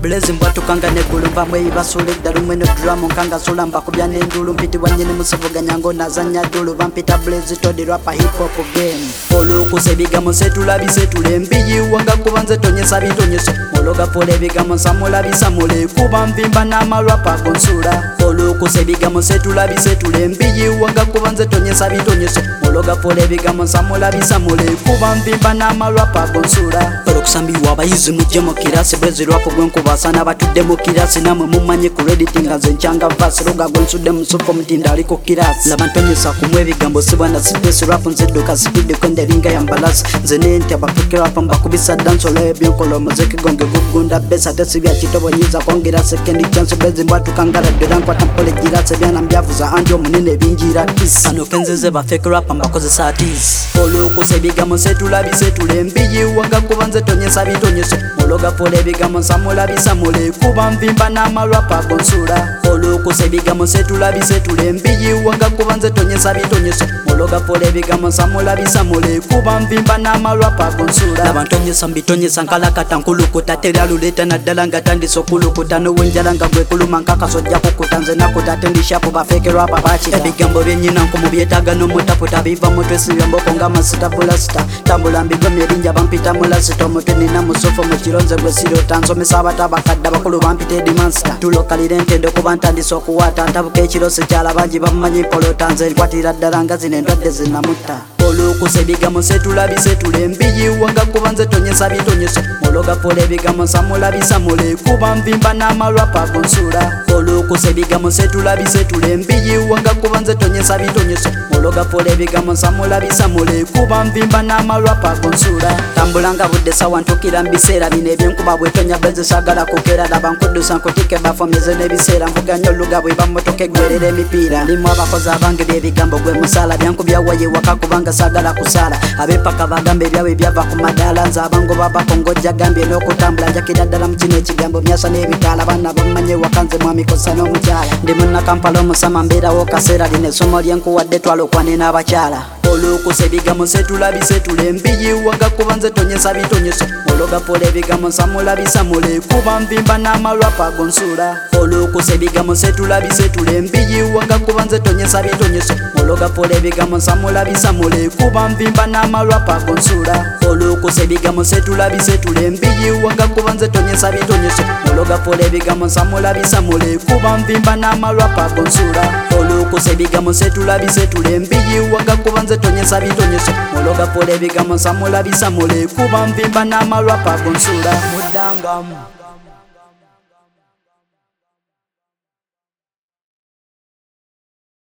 Blaze mbwatukanga negulu mpamwe ibasule ddalu mweno drum nkanga sula mbakubya n'endulu mpitibwa nyini musevuganya ngo nazanya dulu bampita Blaze todi rapa hip hop game olukusa ebigambo setulabise tulembiyi wanga kuba nze tonyesa bitonyeso mologa pola ebigambo nsamulabisa mule kuba nvimba n'amalwapa gonsula olukusa ebigambo setulabise tulembiyi wanga kuba nze tonyesa bitonyeso mologa pola ebigambo nsamulabisa mule kuba nvimba n'amalwapa gonsula olukusambiwa abayizi mujje mu kirasi Blaze rwapo gwenkubasana batudde mu kirasi namwe mumanye ku Reddit nga nze nkyanga vasi luga gwensudde musuko mtinda aliko kirasi laba ntonyesa kumwe ebigambo sibwana sipesi rwapo nzedduka sipidde kwenderinga ya mbalasi nze nenti abapikira rwapo mbakubisa danso leo byenkola omuziki gonge gugunda besa tesibya kitobo nyiza kwongera sekendi chance Blaze mbwatukangala ddera nkwata mpole girase byana mbyavuza andi omunene binjira kisi kano kenzeze bafeke rapa mbakozesa atis olukusa ebigambo setulabise tulembiyi wanga kuba nze tonyesa bitonyeso mologa pola ebigambo nsamulabisa mule kuba nvimba n'amalwapa gonsula olukusa ebigambo setulabise tulembiyi wanga kuba nze tonyesa bitonyeso mologa pola ebigambo nsamulabisa mule kuba nvimba n'amalwapa gonsula laba ntonyesa mbitonyesa nkalakata nkulukuta teraluleta naddala nga tandisa okulukuta nowenjala nga gwekuluma nkakasojja kukuta nze nakuta tendishapo bafeke rapa bakita ebigambo byenyina nkumu byetaaga n'omutaputa biva mutwesibya mboko nga masita pulasita tambula mbigomye erinnya bampita mulasita omutwe nina musofu mu kironze gwe sirota nsomesa abata bakadde abakulu bampita edimansita tulokalira entendo kuba ntandisa okuwaata ntabuka ekiro sikyala bangi bamumanyi polota nze nkwatira ddala nga zino endwadde zinamutta olukusa ebigambo setulabise tulembiyi wanga kuba nze tonyesa bitonyeso mologa pola ebigambo nsamulabisa mule kuba nvimba n'amalwapa gonsula olukusa ebigambo setulabise tulembiyi wanga kuba nze tonyesa bitonyeso mologa pola ebigambo nsamulabisa mule kuba nvimba n'amalwapa gonsula tambulanga budde sawa ntukira mbiseera bino ebyenkuba bwetonya Blaze sagala kukera laba nkudusa nkutike bafomyeze n'ebiseera nvuganya oluga bwe bamotoka egwerera emipiira limu abakozi abange byebigambo gwe musala byankubya waye waka kubanga sagala kusala abepaka bagamba ebyawe byava ku madaala nze abango babakongojja gambye n'okutambula njakira ddala mu kino ekigambo myasa n'ebitaala baana bamanye waka nze mwamikosa n'omukyala ndi munnakampala omusama mbeerawo kaseera lino essomo lyenkuwadde twalokwane n'abakyala olukusa ebigambo setulabise tulembiyi wanga kuba nze tonyesa bitonyeso mologa pola ebigambo nsamulabisa mule kuba nvimba n'amalwapa gonsula olukusa ebigambo setulabise tulembiyi wanga kuba nze tonyesa bitonyeso mologa pola ebigambo nsamulabisa mule kuba nvimba n'amalwapa gonsula olukusa ebigambo setulabise tulembiyi wanga kuba nze tonyesa bitonyeso mologa pola ebigambo nsamulabisa mule kuba nvimba n'amalwapa gonsula olukusa ebigambo setulabise tulembiyi wanga kuba nze tonyesa bitonyeso mologa pola ebigambo nsamulabisa mule kuba nvimba n'amalwapa gonsula muddangamu